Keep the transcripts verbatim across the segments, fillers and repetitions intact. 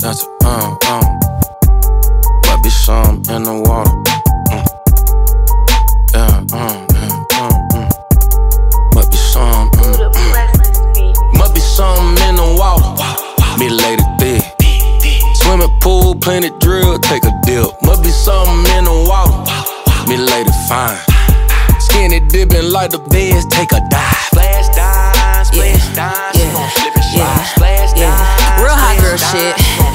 that's a um, um. Might be some in the water. Mm. Yeah, um, yeah, um, mm. Might be some, mm, mm. Might be some in the water. Me lady big. Swimming pool, plenty drill, take a dip. Must be something in the water. Me lady fine. Skinny dipping like the beds, take a dive. Splash down, splash down, she gon' slip and slide. Splash down, real hot girl shit.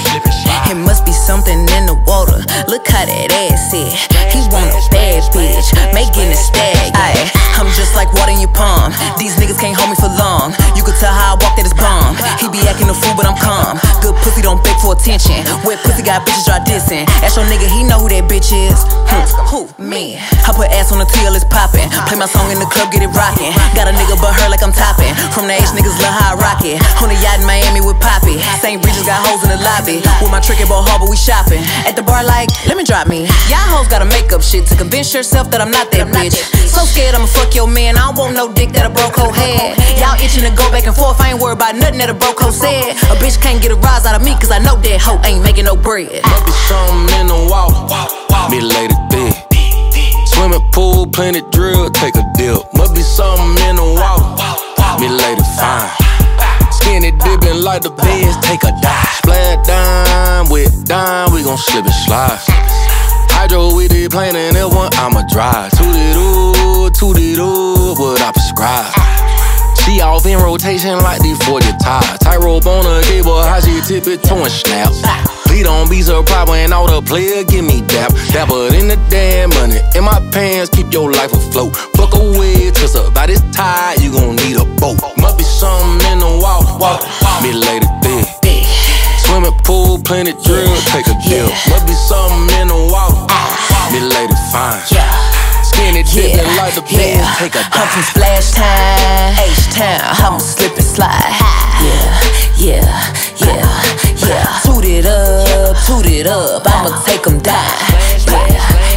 It must be something in the water. Look how that ass is. He want a bad bitch, making a stag. Aye, I'm just like water in your palm. These niggas can't hold me for long. You could tell how I walk that it's bomb. He be acting a fool, but I'm calm. Good pussy don't beg for attention. Wet pussy got bitches dry dissing. Ask your nigga, he know who that bitch is. Hmm. Who? Me. I put ass on the till, it's poppin'. Play my song in the club, get it rockin'. Got a nigga but her like I'm toppin'. From the H niggas love how I rock it. On the yacht in Miami with Poppy. Saint Regis got hoes in the lobby. With my trick at Ball Harbor, we shopping. At the bar like, let me drop me. Y'all hoes gotta make up shit to convince yourself that I'm not that bitch. So scared I'ma fuck your man, I don't want no dick that a broke hoe had. Y'all itching to go back and forth, I ain't worried about nothing that a broke hoe said. A bitch can't get a rise out of me, cause I know that hoe ain't making no bread. Must be something in the water. Me lady big. Swimming pool, plenty drill, take a dip. Must be something in the water. Me lady fine. Skinny dipping like the beds, take a dive. Splash down, with dime, we gon' slip and slide. Hydro with it plain and F one, I'ma drive. Toot it up, toot it up, what I prescribe. She off in rotation like the forty tires. Tight rope on her cable, how she tip it to and snap. Please don't be surprised when all the player give me dap. Dapper in the damn money, in my pants, keep your life afloat. Fuck away, twist up by this tide, you gon' need a boat. Must be something in the water, me lady big. Swimming pool, plenty drill, take a dip. Must be something in the water, me lady fine. Skinny dipping yeah, like the bed, yeah. take a dive. I'm from Splash Town, H-Town, I'ma slip and slide. Yeah, yeah, yeah, yeah. Toot it up, toot it up, I'ma take 'em down. Yeah.